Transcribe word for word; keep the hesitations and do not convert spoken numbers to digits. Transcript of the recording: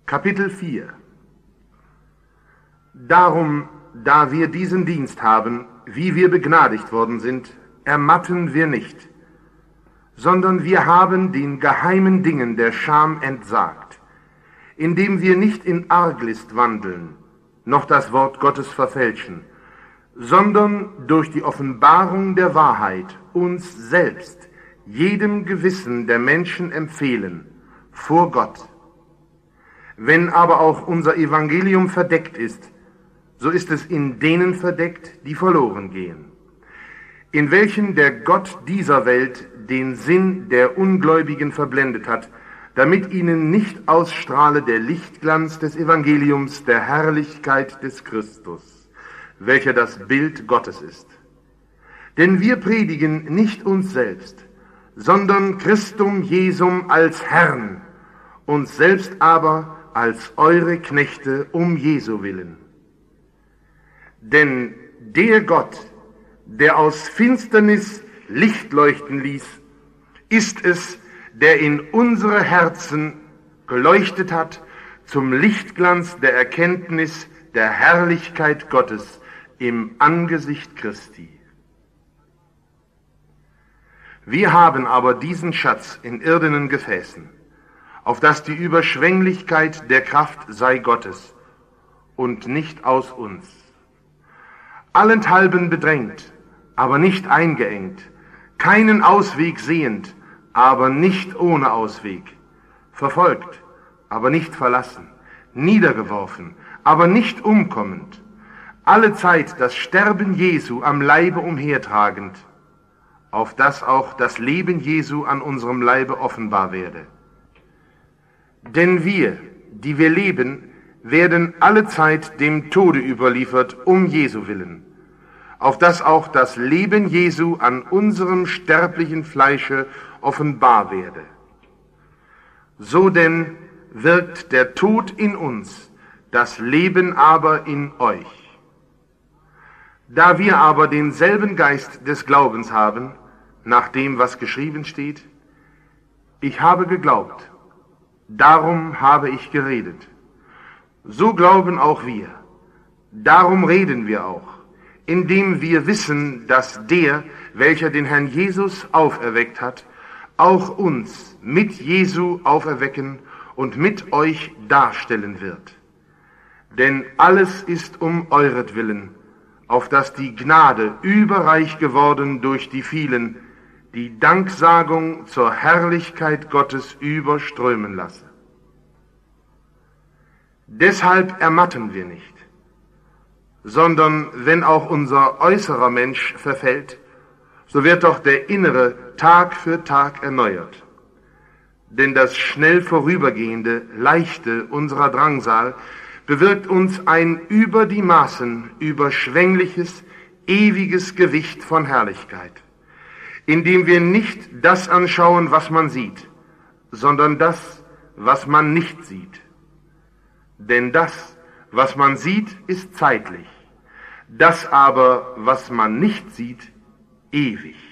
Kapitel vier. Darum, da wir diesen Dienst haben, wie wir begnadigt worden sind, ermatten wir nicht, sondern wir haben den geheimen Dingen der Scham entsagt, indem wir nicht in Arglist wandeln, noch das Wort Gottes verfälschen, sondern durch die Offenbarung der Wahrheit uns selbst, jedem Gewissen der Menschen empfehlen, vor Gott. Wenn aber auch unser Evangelium verdeckt ist, so ist es in denen verdeckt, die verloren gehen, in welchen der Gott dieser Welt den Sinn der Ungläubigen verblendet hat, damit ihnen nicht ausstrahle der Lichtglanz des Evangeliums der Herrlichkeit des Christus, welcher das Bild Gottes ist. Denn wir predigen nicht uns selbst, sondern Christum Jesum als Herrn, uns selbst aber als eure Knechte um Jesu willen. Denn der Gott, der aus Finsternis Licht leuchten ließ, ist es, der in unsere Herzen geleuchtet hat zum Lichtglanz der Erkenntnis der Herrlichkeit Gottes im Angesicht Christi. Wir haben aber diesen Schatz in irdenen Gefäßen, auf dass die Überschwänglichkeit der Kraft sei Gottes und nicht aus uns. Allenthalben bedrängt, aber nicht eingeengt, keinen Ausweg sehend, aber nicht ohne Ausweg, verfolgt, aber nicht verlassen, niedergeworfen, aber nicht umkommend, allezeit das Sterben Jesu am Leibe umhertragend, auf dass auch das Leben Jesu an unserem Leibe offenbar werde. Denn wir, die wir leben, werden allezeit dem Tode überliefert, um Jesu willen, auf dass auch das Leben Jesu an unserem sterblichen Fleische offenbar werde. So denn wirkt der Tod in uns, das Leben aber in euch. Da wir aber denselben Geist des Glaubens haben, nach dem, was geschrieben steht, ich habe geglaubt, darum habe ich geredet. So glauben auch wir. Darum reden wir auch, indem wir wissen, dass der, welcher den Herrn Jesus auferweckt hat, auch uns mit Jesu auferwecken und mit euch darstellen wird. Denn alles ist um euretwillen, auf dass die Gnade überreich geworden durch die vielen, die Danksagung zur Herrlichkeit Gottes überströmen lasse. Deshalb ermatten wir nicht, sondern wenn auch unser äußerer Mensch verfällt, so wird doch der innere Tag für Tag erneuert. Denn das schnell vorübergehende, leichte unserer Drangsal bewirkt uns ein über die Maßen überschwängliches, ewiges Gewicht von Herrlichkeit, indem wir nicht das anschauen, was man sieht, sondern das, was man nicht sieht. Denn das, was man sieht, ist zeitlich, das aber, was man nicht sieht, ewig.